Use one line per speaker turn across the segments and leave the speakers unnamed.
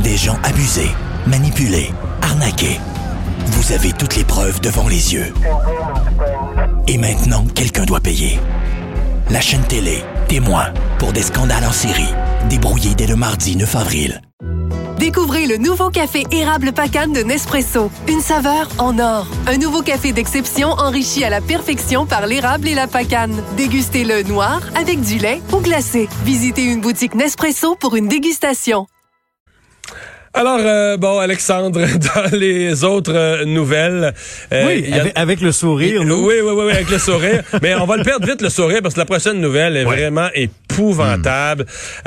des gens abusés, manipulés, arnaqués. Vous avez toutes les preuves devant les yeux. Et maintenant, quelqu'un doit payer. La chaîne télé, témoin, pour des scandales en série, débrouillés dès le mardi 9 avril.
Découvrez le nouveau café érable Pacane de Nespresso. Une saveur en or. Un nouveau café d'exception enrichi à la perfection par l'érable et la pacane. Dégustez-le noir, avec du lait ou glacé. Visitez une boutique Nespresso pour une dégustation.
Alors, Alexandre, dans les autres nouvelles...
avec le sourire, nous.
Oui, avec le sourire. Mais on va le perdre vite, le sourire, parce que la prochaine nouvelle est vraiment épouvantable.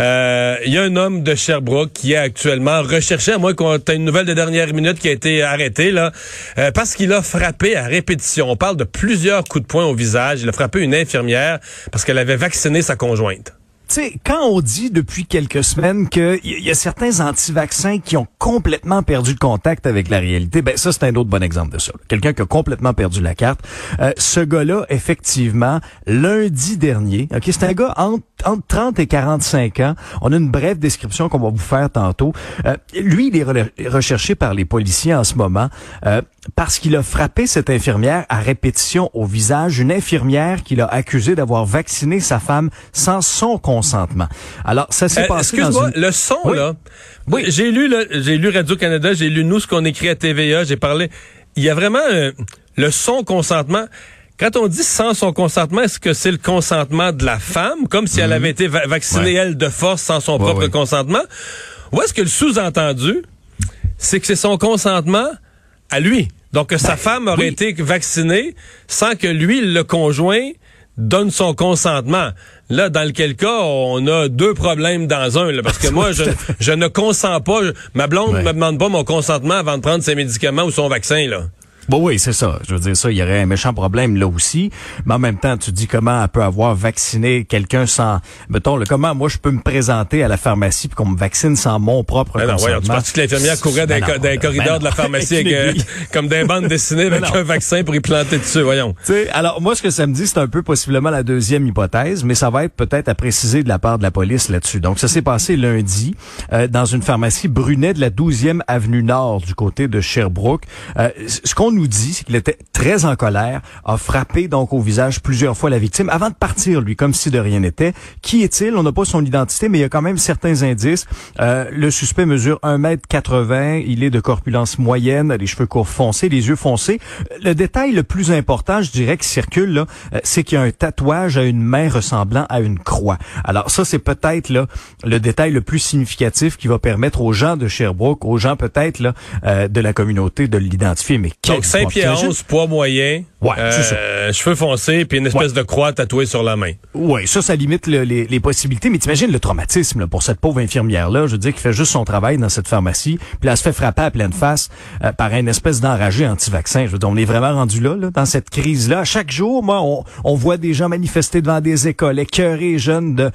Il y a un homme de Sherbrooke qui est actuellement recherché, à moins qu'on ait une nouvelle de dernière minute qui a été arrêtée, là, parce qu'il a frappé à répétition. On parle de plusieurs coups de poing au visage. Il a frappé une infirmière parce qu'elle avait vacciné sa conjointe.
Tu sais, quand on dit depuis quelques semaines qu'il y a certains anti-vaccins qui ont complètement perdu le contact avec la réalité, ben ça, c'est un autre bon exemple de ça. Quelqu'un qui a complètement perdu la carte. Ce gars-là, effectivement, lundi dernier, c'est un gars entre 30 et 45 ans. On a une brève description qu'on va vous faire tantôt. Lui, il est recherché par les policiers en ce moment parce qu'il a frappé cette infirmière à répétition au visage. Une infirmière qu'il a accusée d'avoir vacciné sa femme sans son consentement. Alors, ça s'est passé
excuse-moi, le son, là. Oui. J'ai lu Radio-Canada, j'ai lu nous, ce qu'on écrit à TVA, j'ai parlé. Il y a vraiment le son consentement. Quand on dit sans son consentement, est-ce que c'est le consentement de la femme, comme si elle avait été vaccinée, elle, de force, sans son propre consentement? Ou est-ce que le sous-entendu, c'est que c'est son consentement à lui? Donc, que sa femme aurait été vaccinée sans que lui, le conjoint, donne son consentement. Là, dans lequel cas, on a deux problèmes dans un, là, parce que moi, je ne consens pas. Ma blonde me demande pas mon consentement avant de prendre ses médicaments ou son vaccin, là.
Bon, oui, c'est ça. Je veux dire, ça, il y aurait un méchant problème là aussi. Mais en même temps, tu dis comment elle peut avoir vacciné quelqu'un sans... Mettons, comment moi je peux me présenter à la pharmacie puis qu'on me vaccine sans mon propre consentement.
Tu penses que l'infirmière courait dans les corridors de la pharmacie avec, comme des bandes dessinées avec un vaccin pour y planter dessus, voyons.
Tu sais, alors moi, ce que ça me dit, c'est un peu possiblement la deuxième hypothèse, mais ça va être peut-être à préciser de la part de la police là-dessus. Donc, ça s'est passé lundi dans une pharmacie Brunet de la 12e avenue Nord du côté de Sherbrooke. Ce qu'on nous dit, c'est qu'il était très en colère, a frappé donc au visage plusieurs fois la victime avant de partir, lui, comme si de rien n'était. Qui est-il? On n'a pas son identité, mais il y a quand même certains indices. Le suspect mesure 1m80, il est de corpulence moyenne, les cheveux courts foncés, les yeux foncés. Le détail le plus important, je dirais, qui circule, là, c'est qu'il y a un tatouage à une main ressemblant à une croix. Alors ça, c'est peut-être là le détail le plus significatif qui va permettre aux gens de Sherbrooke, aux gens peut-être là de la communauté de l'identifier. Mais
donc 5 pieds 11, poids moyen,
c'est ça.
Cheveux foncés, puis une espèce de croix tatouée sur la main.
Oui, ça limite les possibilités. Mais t'imagines le traumatisme là, pour cette pauvre infirmière-là, je veux dire, qui fait juste son travail dans cette pharmacie, puis elle se fait frapper à pleine face par une espèce d'enragé anti-vaccin. Je veux dire, on est vraiment rendu là, dans cette crise-là. Chaque jour, moi, on voit des gens manifester devant des écoles, écœurer jeunes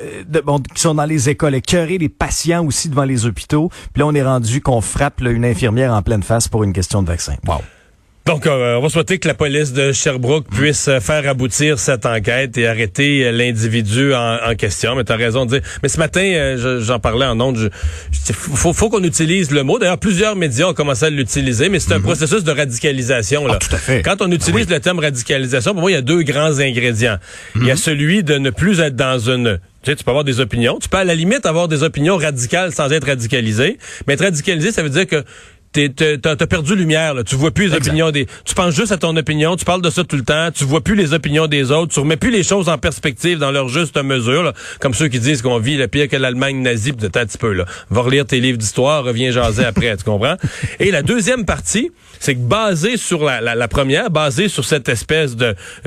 qui sont dans les écoles, écœurer les patients aussi devant les hôpitaux. Puis là, on est rendu qu'on frappe là, une infirmière en pleine face pour une question de vaccin. Wow.
Donc, on va souhaiter que la police de Sherbrooke puisse faire aboutir cette enquête et arrêter l'individu en question. Mais t'as raison de dire. Mais ce matin, j'en parlais en ondes. Faut qu'on utilise le mot. D'ailleurs, plusieurs médias ont commencé à l'utiliser, mais c'est un processus de radicalisation. Là.
Tout à fait.
Quand on utilise le terme radicalisation, pour moi, il y a deux grands ingrédients. Il y a celui de ne plus être dans une... Tu sais, tu peux avoir des opinions. Tu peux à la limite avoir des opinions radicales sans être radicalisé. Mais être radicalisé, ça veut dire que t'as perdu lumière, là. Tu vois plus les opinions tu penses juste à ton opinion, tu parles de ça tout le temps, tu vois plus les opinions des autres, tu remets plus les choses en perspective dans leur juste mesure, là. Comme ceux qui disent qu'on vit le pire que l'Allemagne nazie, peut-être un petit peu, là. Va relire tes livres d'histoire, reviens jaser après, tu comprends? Et la deuxième partie, c'est que basé sur la première, basé sur cette espèce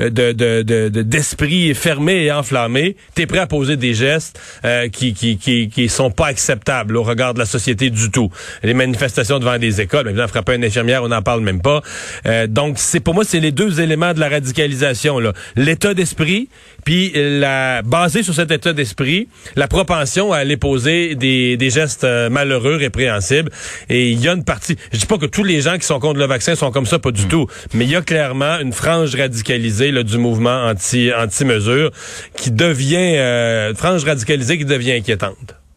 d'esprit fermé et enflammé, t'es prêt à poser des gestes, qui sont pas acceptables au regard de la société du tout. Les manifestations devant des écoles, mais évidemment, frapper une infirmière, on n'en parle même pas. Donc, pour moi, c'est les deux éléments de la radicalisation, là. L'état d'esprit, puis basé sur cet état d'esprit, la propension à aller poser des gestes malheureux, répréhensibles. Et il y a une partie, je dis pas que tous les gens qui sont contre le vaccin sont comme ça, pas du tout, mais il y a clairement une frange radicalisée là, du mouvement anti-mesure qui devient, une frange radicalisée qui devient inquiétante.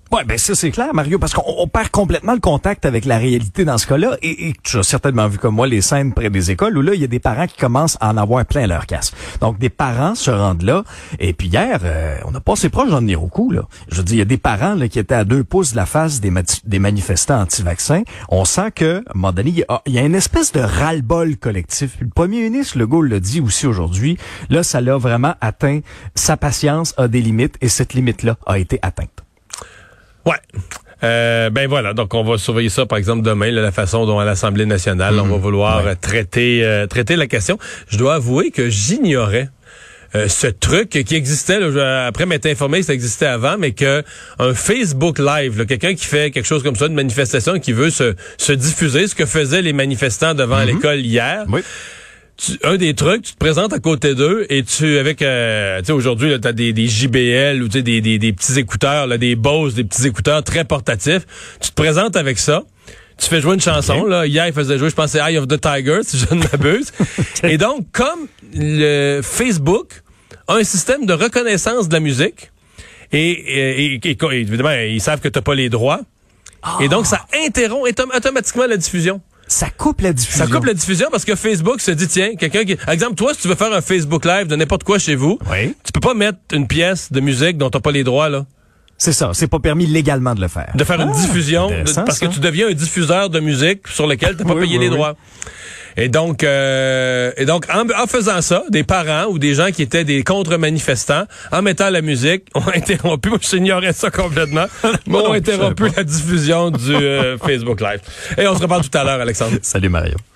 Ouais, ben ça c'est clair, Mario, parce qu'on perd complètement le contact avec la réalité dans ce cas-là. Et tu as certainement vu comme moi les scènes près des écoles où là, il y a des parents qui commencent à en avoir plein leur casque. Donc des parents se rendent là. Et puis hier, on a passé proche d'en venir au coup, là. Je veux dire, il y a des parents là, qui étaient à 2 pouces de la face des manifestants anti-vaccins. On sent que, à un moment donné, il y a une espèce de ras-le-bol collectif. Puis le premier ministre Legault l'a dit aussi aujourd'hui. Là, ça l'a vraiment atteint. Sa patience a des limites et cette limite-là a été atteinte.
Ouais. Ben voilà, donc on va surveiller ça, par exemple, demain, là, la façon dont à l'Assemblée nationale, on va vouloir traiter la question. Je dois avouer que j'ignorais ce truc qui existait, là, après m'être informé que ça existait avant, mais que un Facebook Live, là, quelqu'un qui fait quelque chose comme ça, une manifestation, qui veut se diffuser, ce que faisaient les manifestants devant l'école hier. Oui. Un des trucs, tu te présentes à côté d'eux et tu sais, aujourd'hui, t'as des JBL ou tu sais, des petits écouteurs, là, des Bose, des petits écouteurs très portatifs. Tu te présentes avec ça. Tu fais jouer une chanson, là. Hier, il faisait jouer, je pense, c'est Eye of the Tiger, si je ne m'abuse. Et donc, comme le Facebook a un système de reconnaissance de la musique, et évidemment, ils savent que t'as pas les droits. Et donc, ça interrompt automatiquement la diffusion.
Ça coupe la diffusion.
Ça coupe la diffusion parce que Facebook se dit, tiens, quelqu'un qui... Par exemple, toi, si tu veux faire un Facebook Live de n'importe quoi chez vous, tu peux pas mettre une pièce de musique dont t'as pas les droits, là.
C'est ça, c'est pas permis légalement de le faire.
De faire une diffusion, parce que tu deviens un diffuseur de musique sur lequel t'as pas payé les droits. Et donc, en faisant ça, des parents ou des gens qui étaient des contre-manifestants, en mettant la musique, ont interrompu, moi j'ignorais ça complètement, ont interrompu la diffusion du Facebook Live. Et on se reparle tout à l'heure, Alexandre.
Salut Mario.